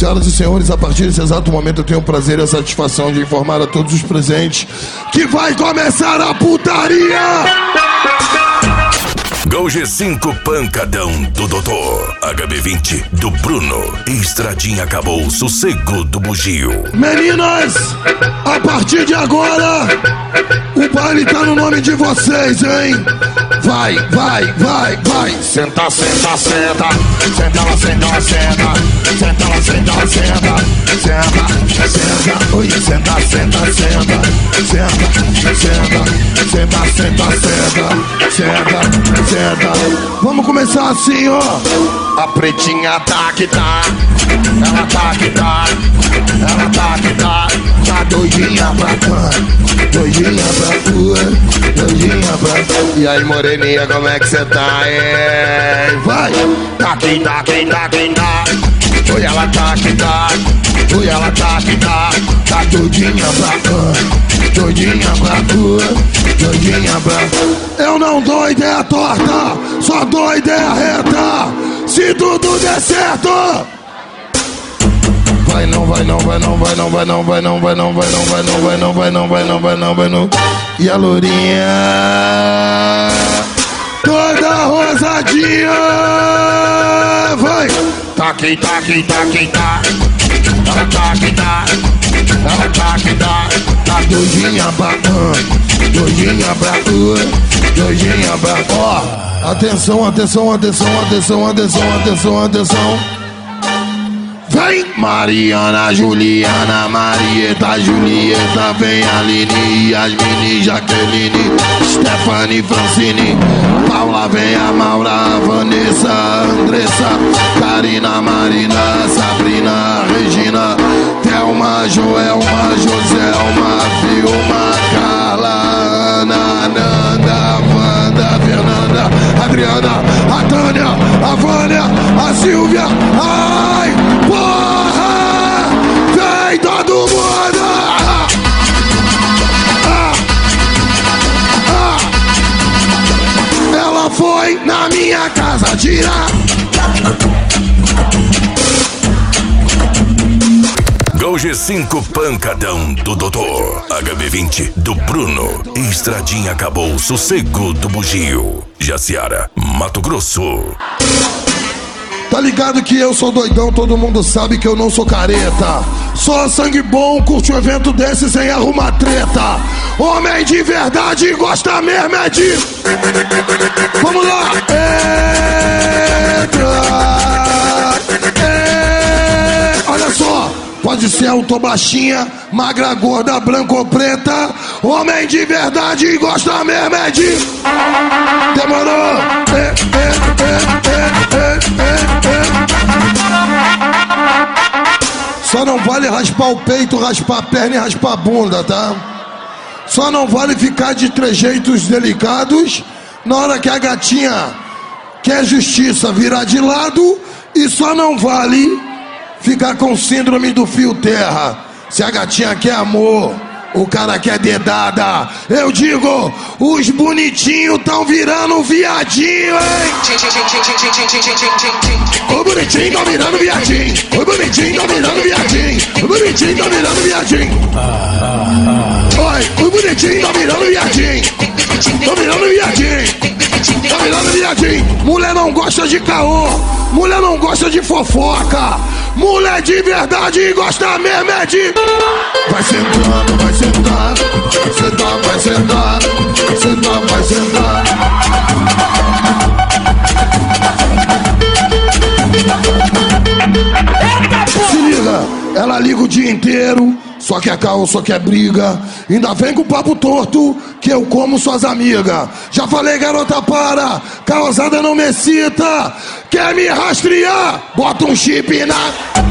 Senhoras e senhores, a partir desse exato momento eu tenho o prazer e a satisfação de informar a todos os presentes que vai começar a putaria! Gol G5 pancadão do Doutor, HB20 do Bruno e Estradinha acabou, sossego do Bugio. Meninas, a partir de agora, o baile tá no nome de vocês, hein? Vai, vai, vai, vai. Senta, senta, senta. Senta, ela senta, ela senta. Senta, ela senta, ela senta. Senta, senta. Oi, senta, senta, senta. Senta, senta. Senta, senta, senta. Senta, senta. Vamos começar assim, ó. A pretinha tá que tá. Ela tá que tá. Ela tá que tá. Tá doidinha pra cá. Doidinha pra tua. Doidinha pra tua. E aí, moreninha, como é que cê tá, hein? Vai! Tá quem tá, quem tá, quem tá. Oi, ela tá que tá. Oi, ela tá que tá. Tá doidinha pra cá. Doidinha pra tua. Doidinha pra... Eu não dou ideia torta, só dou ideia reta. Se tudo der certo. Vai não, vai não, vai não, vai não, vai não, vai não, vai não, vai não, vai não, vai não, vai não, vai não, vai não, vai não. E a lourinha toda rosadinha. Vai. Tá quem tá, quem tá, quem tá. Ela tá que tá. Ela tá que tá. Tá doidinha pra doidinha pra doidinha pra... Ó, atenção, atenção, atenção, atenção, atenção, atenção, atenção. Vem Mariana, Juliana, Marieta, Julieta, vem Aline, Yasmine, Jaqueline, Stephanie, Francine, Paula, vem a Maura, a Vanessa, Andressa, Karina, Marina, Sabrina, Regina, Thelma, Joelma, Joselma, Vilma, Carla, Ana, Nanda, Wanda, Fernanda, Adriana, a Tânia, a Vânia, a Silvia, ai, porra! Vem todo mundo! Ela foi na minha casa tirar. Gol G5 pancadão do Doutor, HB20 do Bruno e Estradinha acabou, sossego do Bugio. Jaciara, Mato Grosso. Tá ligado que eu sou doidão, todo mundo sabe que eu não sou careta. Só sangue bom, curte um evento desse sem arrumar treta. Homem de verdade gosta mesmo é de... Vamos lá! Olha só! Pode ser alto, baixinha, magra, gorda, branca ou preta. Homem de verdade gosta mesmo é de... Demorou! Só não vale raspar o peito, raspar a perna e raspar a bunda, tá? Só não vale ficar de trejeitos delicados na hora que a gatinha quer justiça virar de lado. E só não vale ficar com síndrome do fio terra. Se a gatinha quer amor, o cara quer dedada. Eu digo, os bonitinhos tão virando viadinho, hein? O bonitinho tá virando viadinho. O bonitinho tá virando viadinho. O bonitinho tá virando viadinho. Oi, o bonitinho tá virando viadinho. Tá virando viadinho. Tá virando viadinho. Mulher não gosta de caô. Mulher não gosta de fofoca. Mulher de verdade gosta mesmo é de... Vai sentando, vai sentar. Sentar, vai sentar. Sentar, vai sentar. Se liga, ela liga o dia inteiro. Só quer caô, só quer briga. Ainda vem com papo torto que eu como suas amigas. Já falei, garota, para. Causada não me excita. Quer me rastrear? Bota um chip na...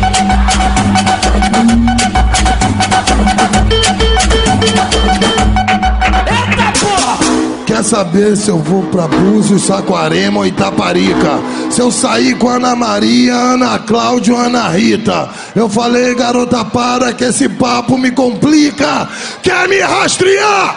Eita porra! Quer saber se eu vou pra Búzios, Saquarema ou Itaparica? Se eu sair com Ana Maria, Ana Cláudia ou Ana Rita? Eu falei, garota, para que esse papo me complica. Quer me rastrear?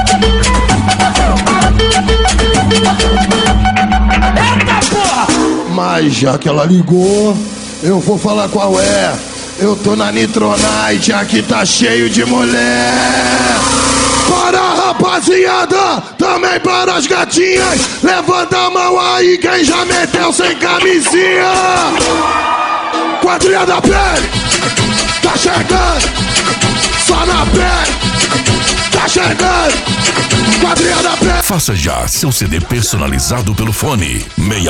Eita porra! Mas já que ela ligou, eu vou falar qual é. Eu tô na Nitronite, aqui tá cheio de mulher. Para a rapaziada, também para as gatinhas. Levanta a mão aí quem já meteu sem camisinha. Quadrilha da pele, tá chegando. Só na pele, tá chegando. Quadrilha da pele. Faça já seu CD personalizado pelo fone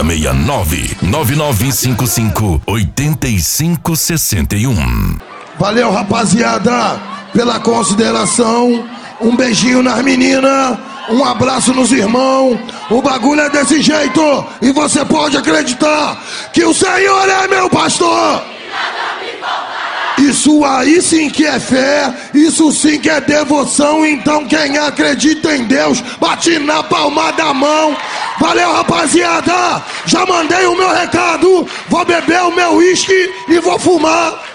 669-9955-8561. Valeu, rapaziada, pela consideração. Um beijinho nas meninas, um abraço nos irmãos. O bagulho é desse jeito e você pode acreditar que o Senhor é meu pastor. Isso aí sim que é fé, isso sim que é devoção. Então quem acredita em Deus, bate na palma da mão. Valeu, rapaziada, já mandei o meu recado. Vou beber o meu uísque e vou fumar.